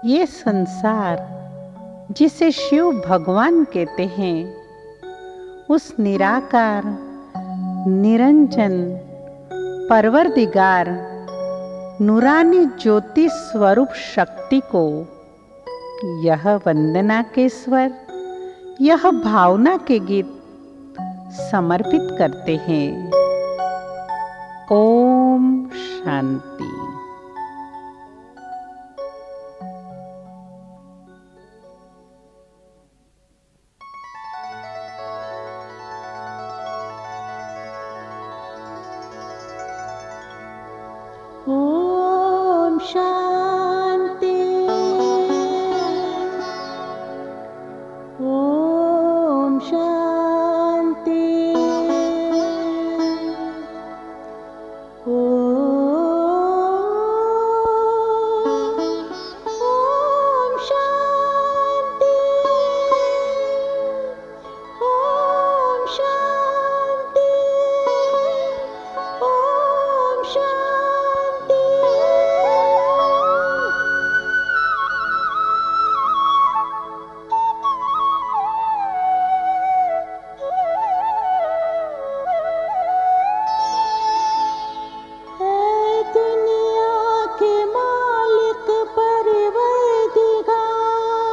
ये संसार जिसे शिव भगवान कहते हैं, उस निराकार निरंजन परवरदिगार नूरानी ज्योति स्वरूप शक्ति को यह वंदना के स्वर, यह भावना के गीत समर्पित करते हैं। ओम शांति। ओम शांति। ओम शांति। ओम शांति। ओम शांति। ओम शांति। है दुनिया के मालिक परवरदिगार,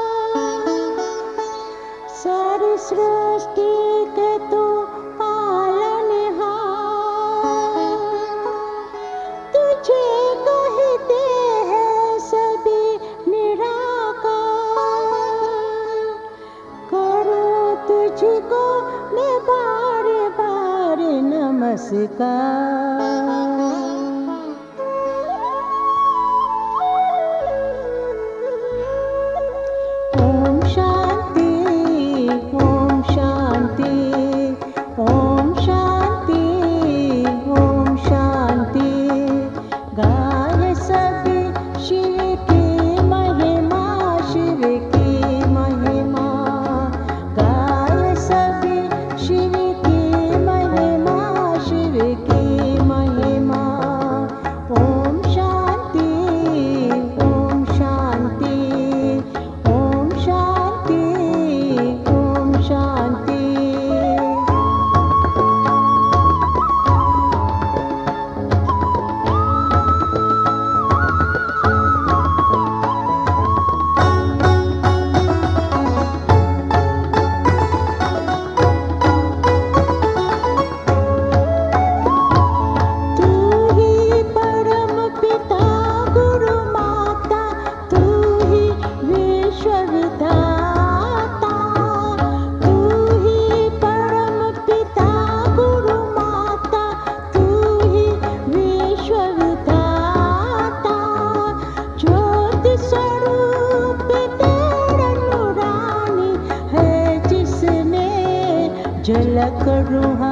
सारी सृष्टि के तू पालनहार। तुझे कहते हैं सभी निराकार, करो तुझको मैं बार बार नमस्कार। ओम शांति। ओम शांति। ओम शांति। ओम शांति। गाए सभी शिव की महिमा, शिव की महिमा। गाए सभी शिव की महिमा, शिव की महिमा। ओम शांति। ओम शांति। ओम शांति। ओम शांति। तू ही परम पिता गुरु माता, तू ही विश्व विधाता। तू ही परम पिता गुरु माता, तू ही विश्व विधाता। ज्योति स्वरूप तेरा नूरानी है, जिसने झलक रूहानी